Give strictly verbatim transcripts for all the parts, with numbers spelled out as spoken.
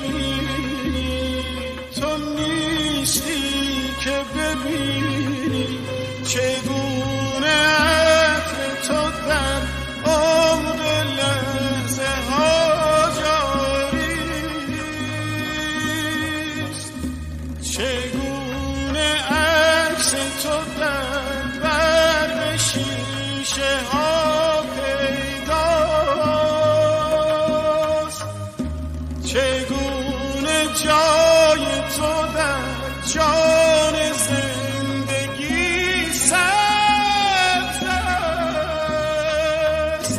ببینی، تو نیستی که ببینی چگونه عطر تو در عمق لحظه ها جاریست، چگونه عکس تو در برق شیشه ها پیداست، چگونه جای تو در جان زندگی سبز است.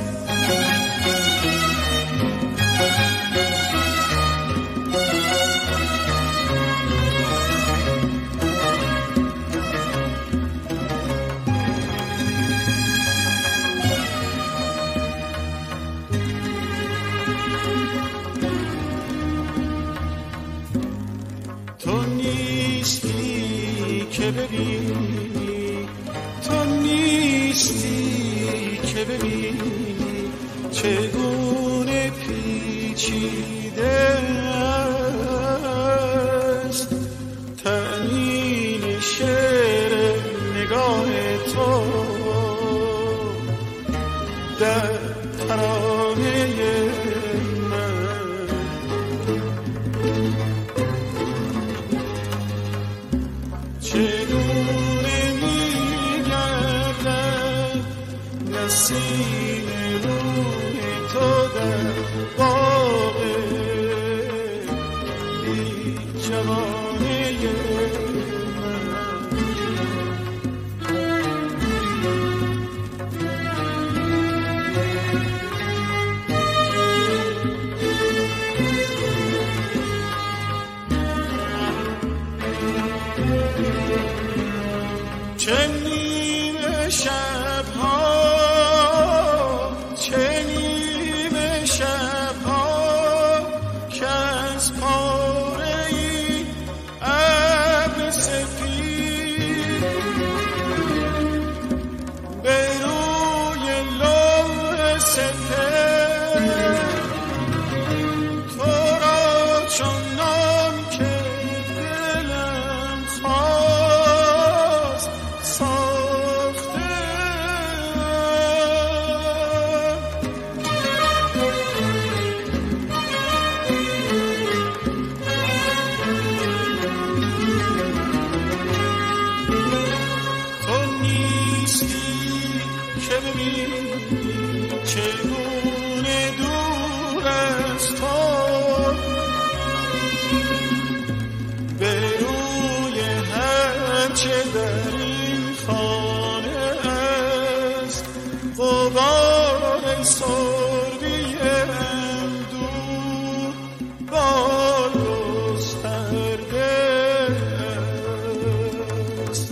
تو نیستی که ببینی، تو نیستی که ببینی چگونه پیچیده است تأمین شعر نگاه تو در ترانه چگونه می‌گردد نسیم روی تو در باغ بی جوانه من. چه نیمه شب‌ها، چه نیمه شب‌ها که از پاره‌ای ابر سفید به روی لوح سپهر تو را چنان که دلم خواست ساخته. تو نیستی که ببینی چگونه دور از تو به روی هرچه در این خانه است غبار سردی اندوه بال گسترده است.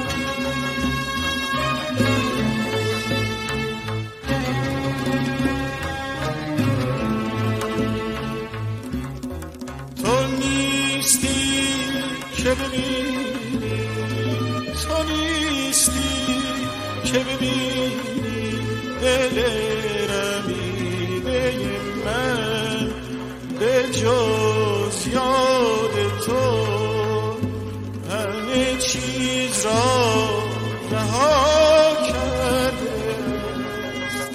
تو نیستی که ببینی، تو نیستی که ببینی دل رمیده من به جز یاد تو همه چیز را رها کرده است.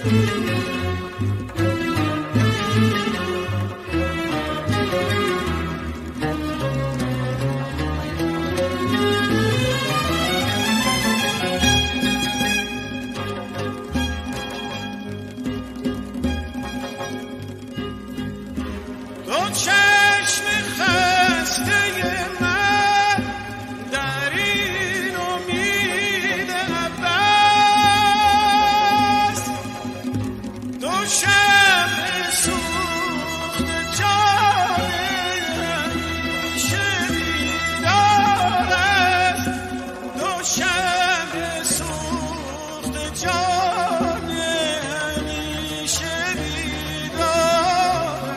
دو چشم خسته من در این امید عباس، دو شمع سوخت جان همیشه بیدار است، دو شمع سوخت جان همیشه بیدار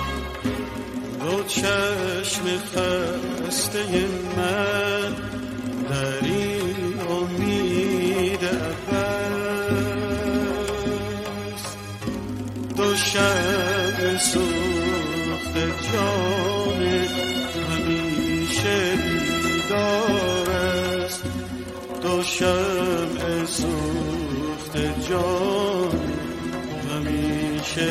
دو چشم خسته من شمع سوخت جان همیشه بیدار است، دو شمع سوخت جان همیشه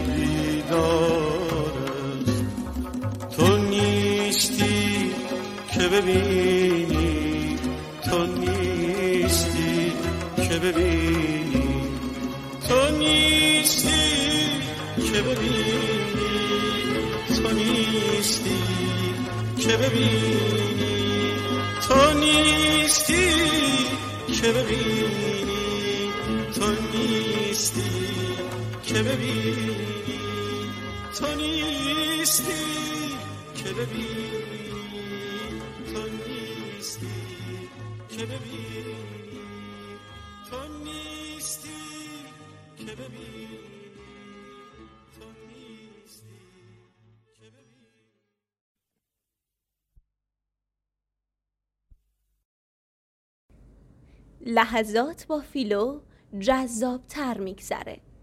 بیدار است. تو نیستی که ببینی، تو نیستی که ببینی، تو نیستی که ببینی، تو نیستی که ببینی، تو نیستی که ببینی، تو نیستی که ببینی، تو نیستی که ببینی، تو نیستی که ببینی، تو نیستی که ببینی، تو نیستی که ببینی. لحظات با فیلو جذاب‌تر می‌گذره.